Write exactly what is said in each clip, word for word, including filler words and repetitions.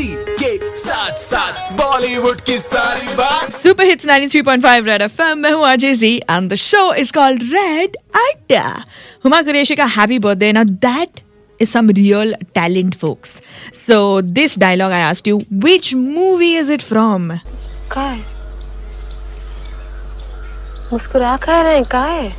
जी के साथ साथ बॉलीवुड की सारी बात। Super hits ninety three point five Red FM. मैं हूँ RJ G and the show is called Red Adda. Huma Qureshi का happy birthday. Now that is some real talent, folks. So this dialogue I asked you, which movie is it from? का है? मुस्कुरा कह रहे हैं का है?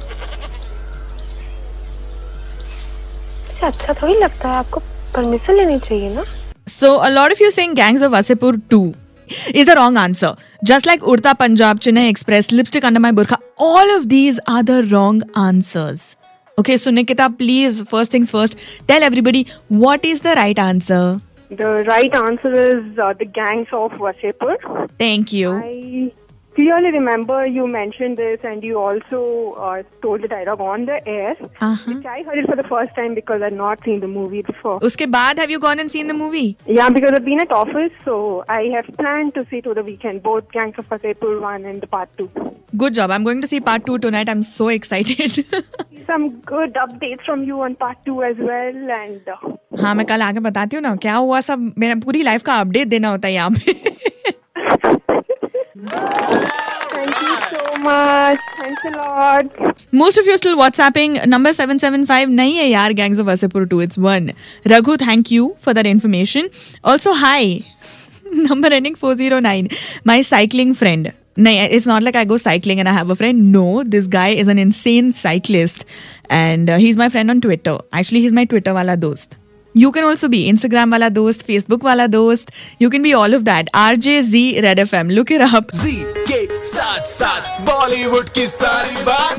इससे अच्छा थोड़ी लगता है, आपको परमिशन लेनी चाहिए ना? So a lot of you saying Gangs of Wasseypur two is the wrong answer. Just like Urta Punjab, Chennai Express, Lipstick Under My Burqa, all of these are the wrong answers. Okay, so Nikita, please, first things first, tell everybody what is the right answer. The right answer is uh, the Gangs of Wasseypur. Thank you. I clearly remember you mentioned this and you also uh, told the dialogue on the air. Uh-huh. Which I heard it for the first time because I'd not seen the movie before. Uske baad, have you gone and seen the movie? Yeah, because I've been at office, so I have planned to see to the weekend both Gangs of Wasseypur one and the part two. Good job. I'm going to see part two tonight. I'm so excited. Some good updates from you on part two as well and... Uh, हाँ, मैं कल आके बताती हूँ ना क्या हुआ सब। मेरा पूरी लाइफ का अपडेट देना होता है यहाँ पे। Thank you so much. Thanks a lot. Most of you still WhatsApping number seven seven five. नहीं है यार Gangs of Wasseypur two. It's one. Raghu, thank you for that information. Also, hi. Number ending four oh nine. My cycling friend. No, it's not like I go cycling and I have a friend. No, this guy is an insane cyclist. And uh, he's my friend on Twitter. Actually, he's my Twitter wala dost. You can also be Instagram wala dost, Facebook wala dost. You can be all of that. R J Z Red F M. Look it up. जी के साथ साथ बॉलीवुड की सारी बात।